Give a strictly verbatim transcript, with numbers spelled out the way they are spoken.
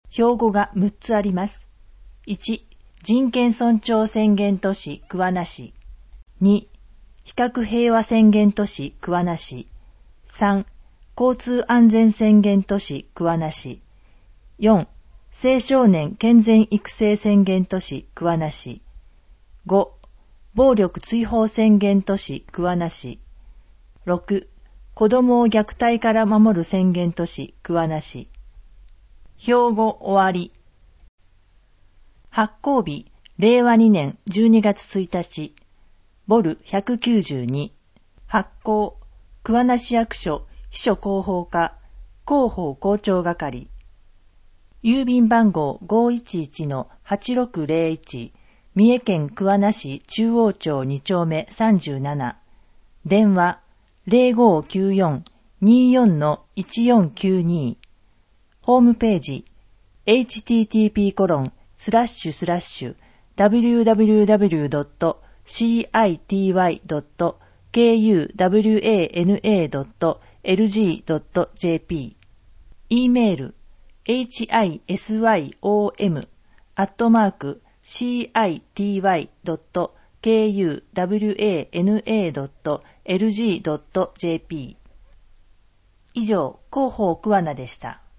標語がむっつあります。いち、人権尊重宣言都市桑名市。に、比較平和宣言都市桑名市。さん、交通安全宣言都市桑名市。よん、青少年健全育成宣言都市桑名市。ご、暴力追放宣言都市桑名市。ろく、子どもを虐待から守る宣言都市桑名市。標語終わり。発行日、れいわにねんじゅうにがつついたち。ボルひゃくきゅうじゅうに。発行、桑名市役所秘書広報課、広報広聴係。郵便番号 ごいちいちのはちろくぜろいち、三重県桑名市中央町にちょうめさんじゅうなな。電話 ゼロごきゅうよん にーよん いちよんきゅうに。ホームページ エイチティーティーピーコロンスラッシュスラッシュダブリューダブリューダブリュードットシーアイティーワイドットケーユーダブリューエーエヌエードットエルジードットジェーピー。 E メール エイチアイエスワイオーエム アットマーク シーアイティーワイドットケーユーダブリューエーエヌエードットエルジードットジェーピー。以上、広報桑名でした。